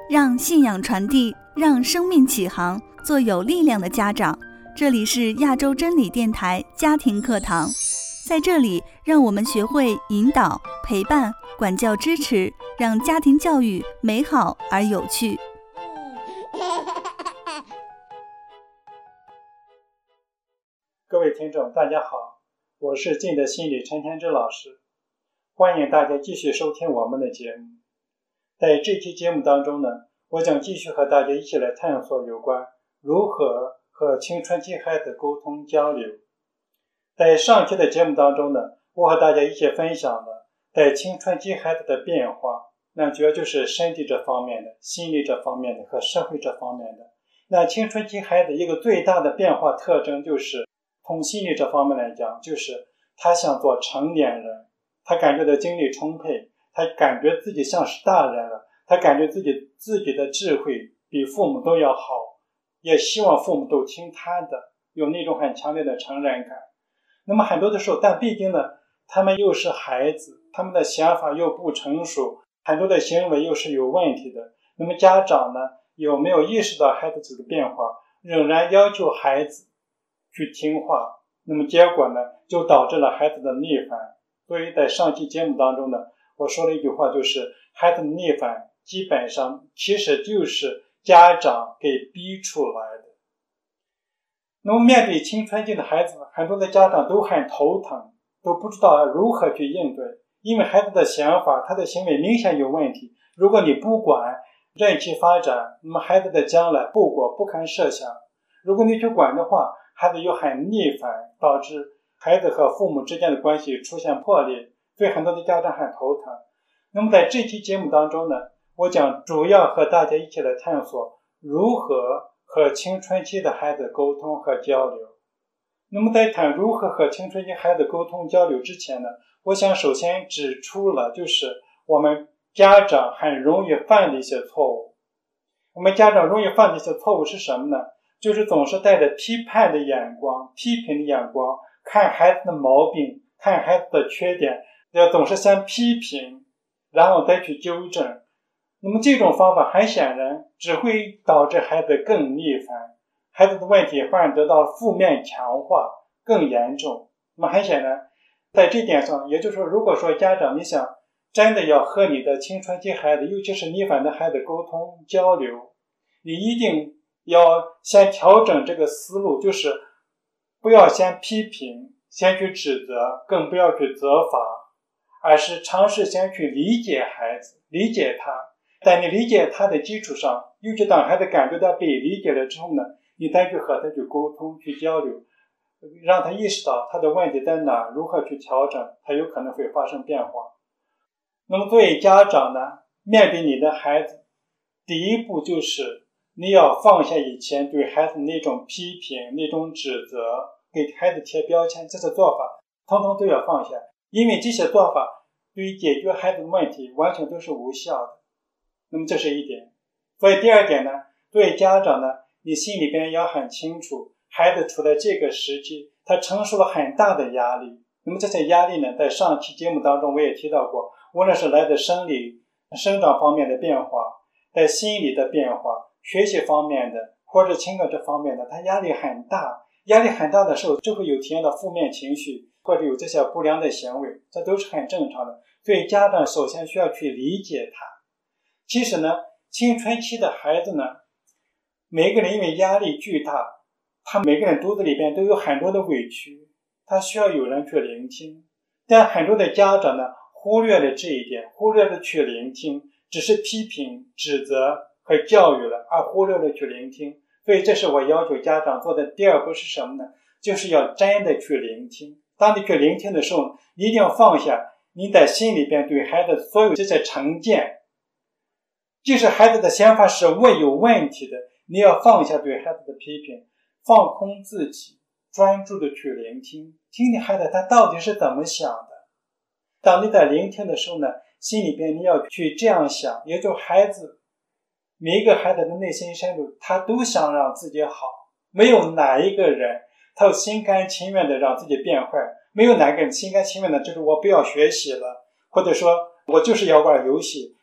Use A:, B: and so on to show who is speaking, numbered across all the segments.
A: 让信仰传递，让生命启航，做有力量的家长。这里是亚洲真理电台家庭课堂，在这里让我们学会引导、陪伴、管教、支持，让家庭教育美好而有趣。
B: 各位听众大家好，我是静德心理陈天之老师，欢迎大家继续收听我们的节目。在这期节目当中呢，我将继续和大家一起来探索有关如何和青春期孩子沟通交流。在上期的节目当中呢，我和大家一起分享了在青春期孩子的变化，那主要就是身体这方面的、心理这方面的和社会这方面的。那青春期孩子一个最大的变化特征就是从心理这方面来讲，就是他想做成年人，他感觉到精力充沛，他感觉自己像是大人了，他感觉自己的智慧比父母都要好，也希望父母都听他的，有那种很强烈的成人感。那么很多的时候，但毕竟呢，他们又是孩子，他们的想法又不成熟，很多的行为又是有问题的。那么家长呢，有没有意识到孩子这个变化，仍然要求孩子去听话，那么结果呢，就导致了孩子的逆反。所以在上期节目当中呢，我说了一句话，就是孩子的逆反基本上其实就是家长给逼出来的。那么面对青春期的孩子，很多的家长都很头疼，都不知道如何去应对，因为孩子的想法，他的行为明显有问题。如果你不管，任其发展，那么孩子的将来后果不堪设想。如果你去管的话，孩子又很逆反，导致孩子和父母之间的关系出现破裂，所以很多的家长很头疼。那么在这期节目当中呢，我将主要和大家一起来探索如何和青春期的孩子沟通和交流。那么在谈如何和青春期孩子沟通交流之前呢，我想首先指出了就是我们家长很容易犯的一些错误。我们家长容易犯的一些错误是什么呢？就是总是带着批判的眼光、批评的眼光看孩子的毛病，看孩子的缺点，要总是先批评，然后再去纠正。那么这种方法很显然只会导致孩子更逆反，孩子的问题反而得到负面强化，更严重。那么很显然，在这点上，也就是说，如果说家长你想真的要和你的青春期孩子，尤其是逆反的孩子沟通交流，你一定要先调整这个思路，就是不要先批评，先去指责，更不要去责罚，而是尝试先去理解孩子，理解他。在你理解他的基础上，尤其当孩子感觉到被理解了之后呢，你再去和他去沟通，去交流，让他意识到他的问题在哪，如何去调整，他有可能会发生变化。那么作为家长呢，面对你的孩子，第一步就是你要放下以前对孩子那种批评、那种指责，给孩子贴标签，这些做法统统都要放下，因为这些做法对于解决孩子的问题完全都是无效的。那么这是一点。所以第二点呢，作为家长呢，你心里边要很清楚，孩子处在这个时期，他承受了很大的压力。那么这些压力呢，在上期节目当中我也提到过，无论是来自生理、生长方面的变化，在心理的变化，学习方面的，或者情感这方面的，他压力很大。压力很大的时候，就会有体验到负面情绪，或者有这些不良的行为，这都是很正常的。所以家长首先需要去理解他。其实呢，青春期的孩子呢，每个人因为压力巨大，他每个人肚子里边都有很多的委屈，他需要有人去聆听。但很多的家长呢，忽略了这一点，忽略了去聆听，只是批评、指责和教育了，而忽略了去聆听。所以这是我要求家长做的第二步是什么呢？就是要真的去聆听。当你去聆听的时候，你一定要放下你在心里边对孩子所有这些成见。即使孩子的想法是有问题的，你要放下对孩子的批评，放空自己，专注的去聆听，听听孩子他到底是怎么想的。当你在聆听的时候呢，心里边你要去这样想，也就是孩子，每一个孩子的内心深处，他都想让自己好，没有哪一个人他心甘情愿的让自己变坏，没有哪个人心甘情愿的就是我不要学习了，或者说我就是要玩游戏，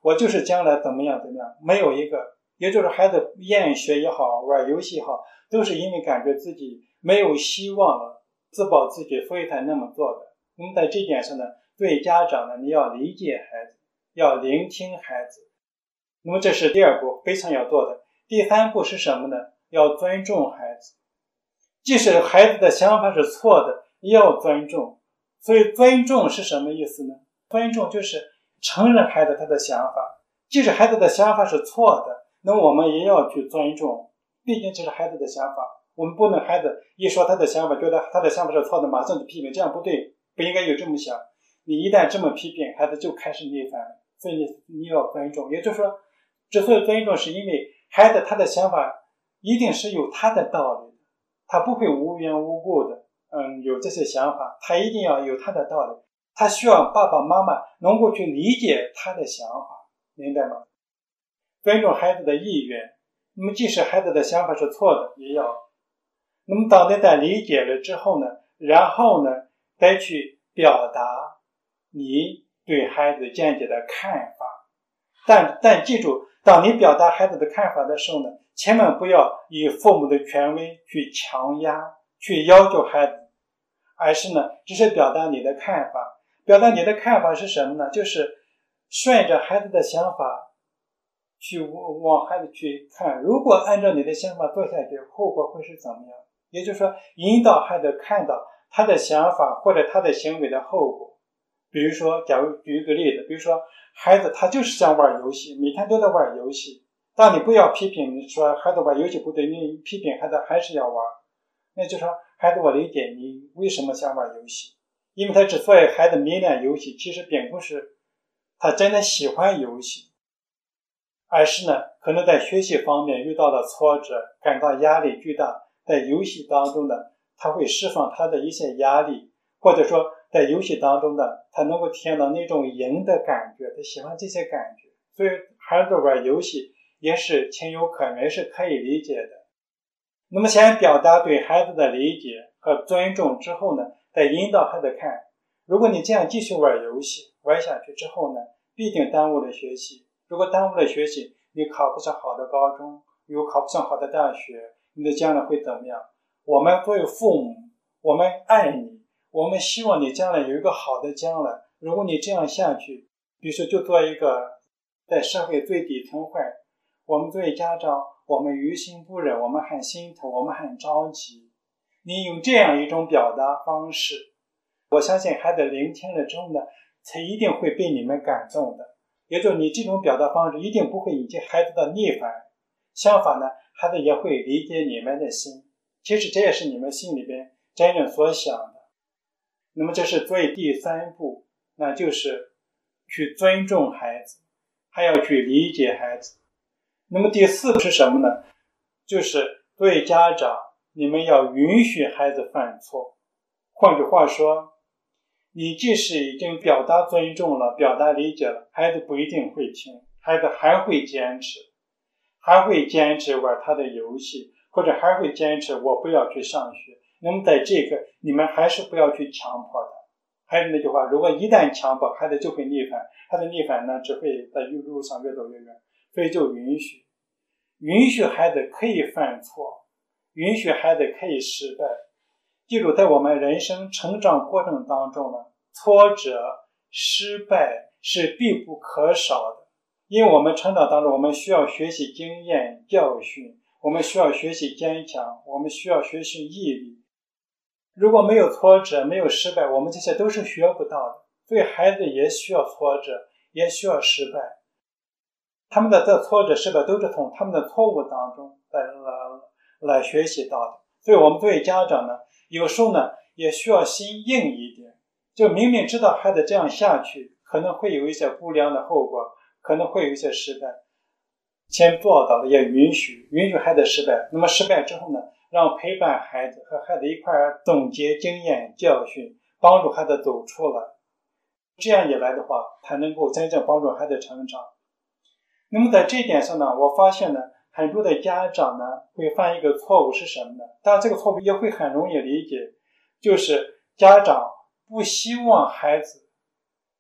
B: 我就是将来怎么样，没有一个，也就是孩子厌学也好，玩游戏也好，都是因为感觉自己没有希望了，自暴自弃，所以才那么做的。那么在这点上呢，对家长呢，你要理解孩子，要聆听孩子。那么这是第二步非常要做的。第三步是什么呢？要尊重孩子，即使孩子的想法是错的，也要尊重。所以尊重是什么意思呢？尊重就是承认孩子他的想法，即使孩子的想法是错的，那我们也要去尊重，毕竟这是孩子的想法，我们不能孩子一说他的想法，觉得他的想法是错的，马上就批评，这样不对，不应该有这么想。你一旦这么批评，孩子就开始逆反了。所以你要尊重，也就是说，之所以尊重，是因为孩子他的想法一定是有他的道理的，他不会无缘无故的有这些想法，他一定要有他的道理，他需要爸爸妈妈能够去理解他的想法，明白吗？尊重孩子的意愿，那么即使孩子的想法是错的，也要。那么当你在理解了之后呢，然后呢，再去表达你对孩子见解的看法。但记住，当你表达孩子的看法的时候呢，千万不要以父母的权威去强压，去要求孩子，而是呢，只是表达你的看法。表达你的看法是什么呢？就是顺着孩子的想法去往孩子去看，如果按照你的想法做下去，后果会是怎么样？也就是说，引导孩子看到他的想法或者他的行为的后果。比如说，假如举一个例子，比如说孩子他就是想玩游戏，每天都在玩游戏，但你不要批评，你说孩子玩游戏不对，你批评孩子还是要玩，那就说孩子，我理解你为什么想玩游戏，因为他之所以孩子迷恋游戏，其实并不是他真的喜欢游戏，而是呢，可能在学习方面遇到了挫折，感到压力巨大，在游戏当中呢，他会释放他的一些压力，或者说在游戏当中呢，他能够体验到那种赢的感觉，他喜欢这些感觉，所以孩子玩游戏也是情有可原，是可以理解的。那么先表达对孩子的理解和尊重之后呢，再引导孩子看，如果你这样继续玩游戏，玩下去之后呢，必定耽误了学习。如果耽误了学习，你考不上好的高中，又考不上好的大学，你的将来会怎么样？我们作为父母，我们爱你，我们希望你将来有一个好的将来。如果你这样下去，比如说就做一个在社会最底层坏，我们作为家长，我们于心不忍，我们很心疼，我们很着急。你用这样一种表达方式，我相信孩子聆听了之后呢，他一定会被你们感动的。也就是你这种表达方式一定不会引起孩子的逆反，相反呢，孩子也会理解你们的心。其实这也是你们心里边真正所想的。那么这是作为第三步，那就是去尊重孩子，还要去理解孩子。那么第四步是什么呢？就是作为家长，你们要允许孩子犯错。换句话说，你即使已经表达尊重了，表达理解了，孩子不一定会听，孩子还会坚持玩他的游戏，或者还会坚持我不要去上学。那么在这个你们还是不要去强迫他。还是那句话，如果一旦强迫，孩子就会逆反，他的逆反呢，只会在路上越走越远。所以就允许孩子可以犯错，允许孩子可以失败。记住，在我们人生成长过程当中呢，挫折、失败是必不可少的。因为我们成长当中，我们需要学习经验、教训，我们需要学习坚强，我们需要学习毅力。如果没有挫折，没有失败，我们这些都是学不到的。所以孩子也需要挫折，也需要失败。他们的这挫折、失败都是从他们的错误当中来学习到的。所以我们作为家长呢，有时候呢也需要心硬一点，就明明知道孩子这样下去可能会有一些不良的后果，可能会有一些失败，先做到了也允许孩子失败。那么失败之后呢，让陪伴孩子，和孩子一块总结经验教训，帮助孩子走出来。这样一来的话，才能够真正帮助孩子成长。那么在这一点上呢，我发现呢，很多的家长呢会犯一个错误是什么呢？当然这个错误也会很容易理解，就是家长不希望孩子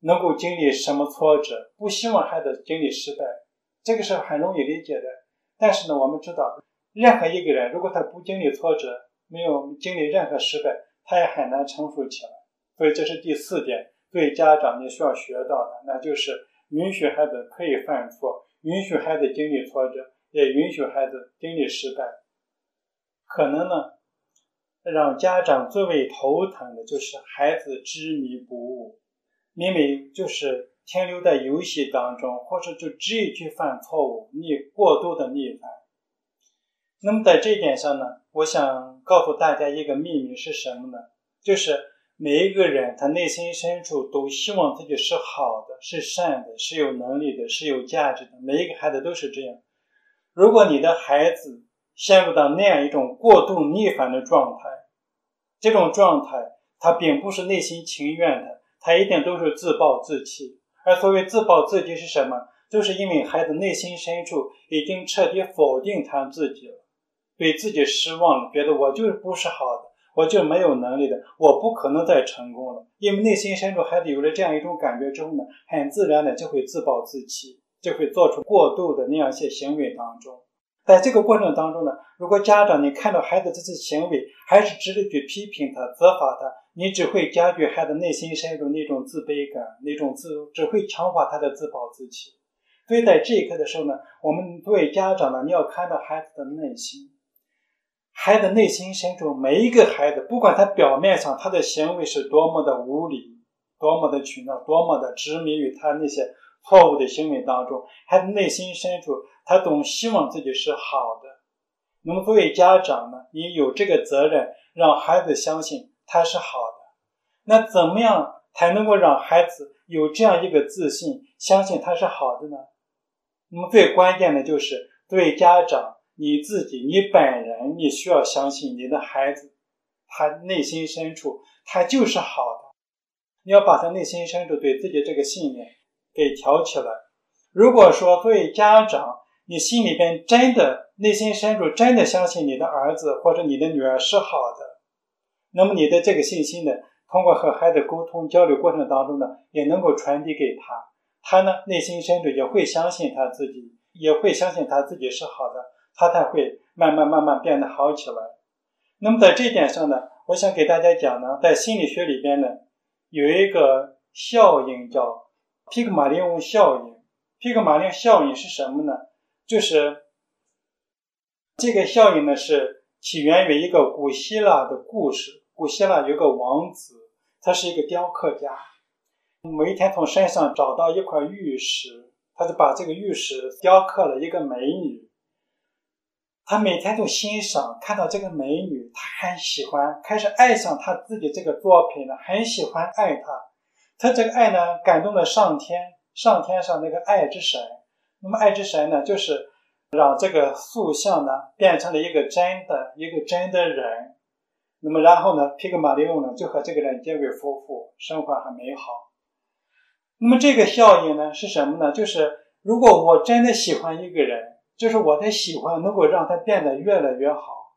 B: 能够经历什么挫折，不希望孩子经历失败，这个是很容易理解的。但是呢，我们知道任何一个人如果他不经历挫折，没有经历任何失败，他也很难成熟起来。所以这是第4点，对家长你需要学到的，那就是允许孩子可以犯错，允许孩子经历挫折，也允许孩子经历失败。可能呢，让家长最为头疼的就是孩子执迷不悟，明明就是停留在游戏当中，或者就执意去犯错误，过度的逆反。那么在这一点上呢，我想告诉大家一个秘密是什么呢？就是每一个人他内心深处都希望自己是好的，是善的，是有能力的，是有价值的，每一个孩子都是这样。如果你的孩子陷入到那样一种过度逆反的状态，这种状态他并不是内心情愿的，他一定都是自暴自弃。而所谓自暴自弃是什么？就是因为孩子内心深处已经彻底否定他自己了，对自己失望了，觉得我就是不是好的，我就没有能力的，我不可能再成功了。因为内心深处孩子有了这样一种感觉之后呢，很自然的就会自暴自弃，就会做出过度的那样一些行为当中。在这个过程当中呢，如果家长你看到孩子这些行为还是直接去批评他，责罚他，你只会加剧孩子内心深处那种自卑感，只会强化他的自暴自弃。所以在这一刻的时候呢，我们作为家长呢，你要看到孩子的内心，孩子内心深处每一个孩子，不管他表面上他的行为是多么的无理，多么的取闹，多么的执迷于他那些错误的行为当中，孩子内心深处他总希望自己是好的。那么作为家长呢，你有这个责任让孩子相信他是好的。那怎么样才能够让孩子有这样一个自信，相信他是好的呢？那么最关键的就是作为家长你自己，你本人，你需要相信你的孩子他内心深处他就是好的，你要把他内心深处对自己这个信念给挑起来。如果说作为家长你心里边真的内心深处真的相信你的儿子或者你的女儿是好的，那么你的这个信心呢，通过和孩子沟通交流过程当中呢，也能够传递给他，他呢内心深处也会相信他自己，也会相信他自己是好的，他才会慢慢变得好起来。那么在这一点上呢，我想给大家讲呢，在心理学里边呢，有一个效应叫皮格马利翁效应。皮格马利翁效应是什么呢？就是这个效应呢是起源于一个古希腊的故事。古希腊有个王子，他是一个雕刻家，某一天从山上找到一块玉石，他就把这个玉石雕刻了一个美女。他每天都欣赏，看到这个美女，他很喜欢，开始爱上他自己这个作品了，很喜欢爱她。他这个爱呢，感动了上天上那个爱之神。那么爱之神呢，就是让这个塑像呢变成了一个真的人。那么然后呢，皮格马利翁呢就和这个人结为夫妇，生活很美好。那么这个效应呢是什么呢？就是如果我真的喜欢一个人，就是我的喜欢能够让他变得越来越好。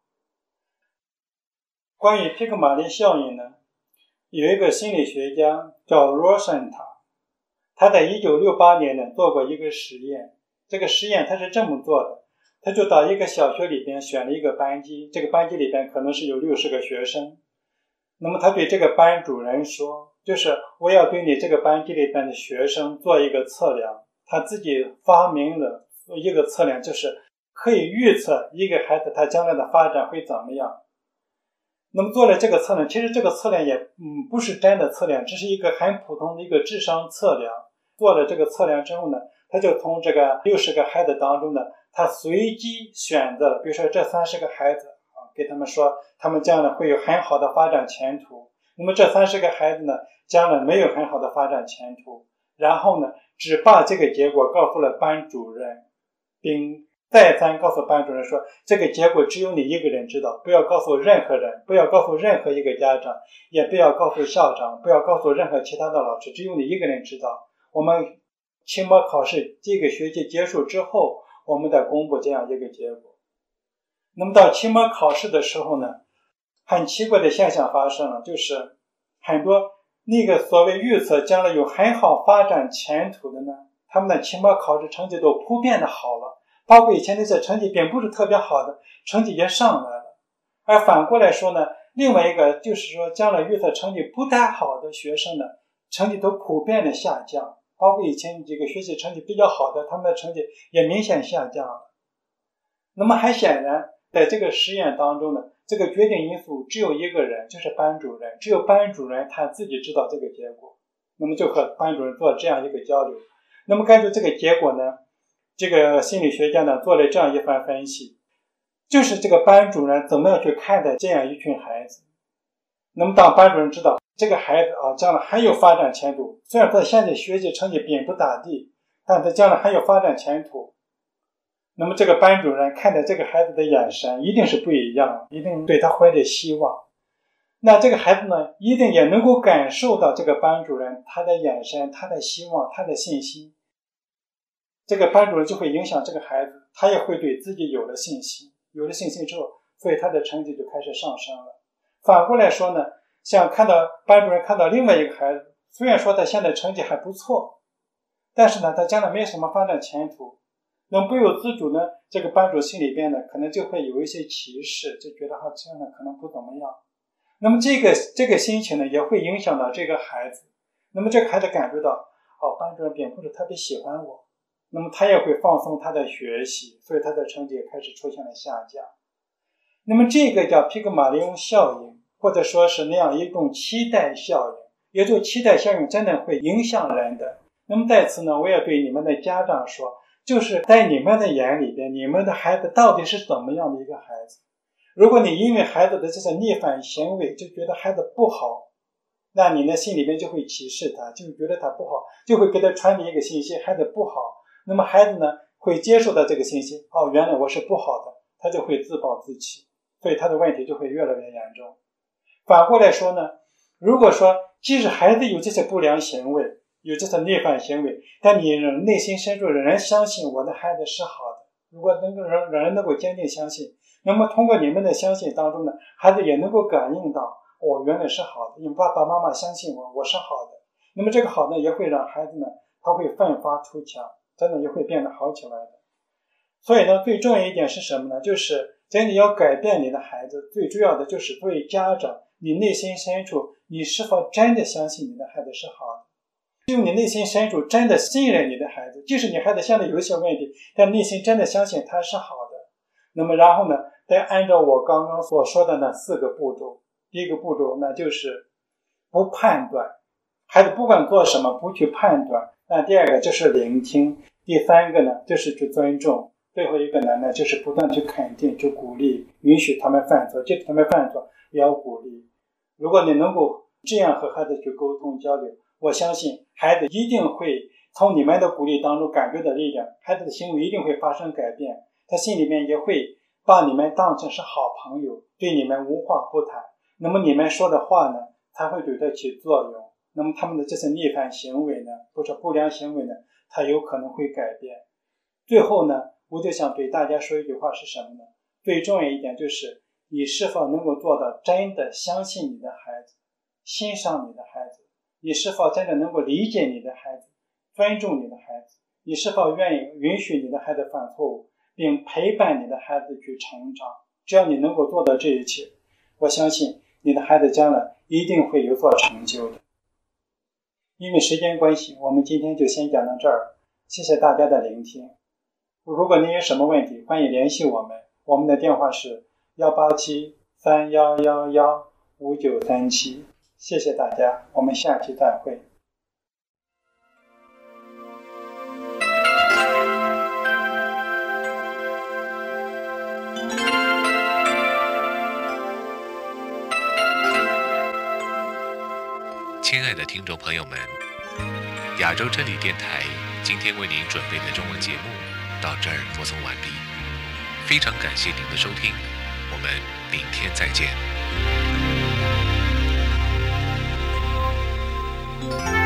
B: 关于皮格马利效应呢，有一个心理学家叫罗森塔，他在1968年呢做过一个实验。这个实验他是这么做的，他就到一个小学里边选了一个班级，这个班级里边可能是有60个学生。那么他对这个班主任说，就是我要对你这个班级里边的学生做一个测量。他自己发明了一个测量，就是可以预测一个孩子他将来的发展会怎么样。那么做了这个测量，其实这个测量也不是真的测量，只是一个很普通的一个智商测量。做了这个测量之后呢，他就从这个60个孩子当中呢，他随机选择了，比如说这30个孩子给他们说他们将来会有很好的发展前途。那么这30个孩子呢，将来没有很好的发展前途。然后呢，只把这个结果告诉了班主任，并再三告诉班主任说，这个结果只有你一个人知道，不要告诉任何人，不要告诉任何一个家长，也不要告诉校长，不要告诉任何其他的老师，只有你一个人知道。我们期末考试这个学期结束之后，我们再公布这样一个结果。那么到期末考试的时候呢，很奇怪的现象发生了，就是很多那个所谓预测将来有很好发展前途的呢，他们的期末考试成绩都普遍的好了，包括以前那些成绩并不是特别好的，成绩也上来了。而反过来说呢，另外一个就是说，将来预测成绩不太好的学生呢，成绩都普遍的下降，包括以前这个学习成绩比较好的，他们的成绩也明显下降了。那么很显然，在这个实验当中呢，这个决定因素只有一个人，就是班主任，只有班主任他自己知道这个结果，那么就和班主任做这样一个交流。那么根据这个结果呢，这个心理学家呢做了这样一番分析，就是这个班主任怎么样去看待这样一群孩子。那么当班主任知道这个孩子将来很有发展前途，虽然他现在学习成绩并不咋地，但他将来很有发展前途，那么这个班主任看待这个孩子的眼神一定是不一样，一定对他怀着希望。那这个孩子呢，一定也能够感受到这个班主任他的眼神，他的希望，他的信心。这个班主任就会影响这个孩子，他也会对自己有了信心，有了信心之后，所以他的成绩就开始上升了。反过来说呢，像班主任看到另外一个孩子，虽然说他现在成绩还不错，但是呢，他将来没什么发展前途，那么不由自主呢，这个班主心里边呢，可能就会有一些歧视，就觉得这样的可能不怎么样。那么这个心情呢，也会影响到这个孩子。那么这个孩子感觉到，班主任并不是特别喜欢我，那么他也会放松他的学习，所以他的成绩开始出现了下降。那么这个叫皮格马利翁效应，或者说是那样一种期待效应，也就是期待效应真的会影响人的。那么在此呢，我也对你们的家长说，就是在你们的眼里边，你们的孩子到底是怎么样的一个孩子。如果你因为孩子的这些逆反行为就觉得孩子不好，那你的心里面就会歧视他，就觉得他不好，就会给他传递一个信息，孩子不好。那么孩子呢，会接受到这个信息，原来我是不好的，他就会自暴自弃，所以他的问题就会越来越严重。反过来说呢，如果说即使孩子有这些不良行为，有这些逆反行为，但你内心深处仍然相信我的孩子是好的，如果能够让人能够坚定相信，那么通过你们的相信当中呢，孩子也能够感应到我原来是好的，因为爸爸妈妈相信我是好的。那么这个好呢，也会让孩子呢，他会奋发图强，真的也会变得好起来的。所以呢，最重要一点是什么呢？就是真的要改变你的孩子，最主要的就是作为家长，你内心深处你是否真的相信你的孩子是好的？只有你内心深处真的信任你的孩子，即使你孩子现在有一些问题，但内心真的相信他是好的，那么然后呢，再按照我刚刚所说的那4个步骤。第一个步骤那就是不判断，孩子不管做什么不去判断。那第二个就是聆听，第三个呢就是去尊重，最后一个呢就是不断去肯定，去鼓励，允许他们犯错，即使他们犯错也要鼓励。如果你能够这样和孩子去沟通交流，我相信孩子一定会从你们的鼓励当中感觉到力量，孩子的行为一定会发生改变，他心里面也会把你们当成是好朋友，对你们无话不谈。那么你们说的话呢，才会对他起作用。那么他们的这些逆反行为呢，或者不良行为呢，它有可能会改变。最后呢，我就想对大家说一句话是什么呢？最重要一点就是你是否能够做到真的相信你的孩子，欣赏你的孩子，你是否真的能够理解你的孩子，尊重你的孩子，你是否愿意允许你的孩子犯错误，并陪伴你的孩子去成长。只要你能够做到这一切，我相信你的孩子将来一定会有所成就的。因为时间关系，我们今天就先讲到这儿，谢谢大家的聆听。如果您有什么问题，欢迎联系我们，我们的电话是187-3111-5937。谢谢大家，我们下期再会。
C: 亲爱的听众朋友们，亚洲真理电台今天为您准备的中文节目到这儿播送完毕，非常感谢您的收听，我们明天再见。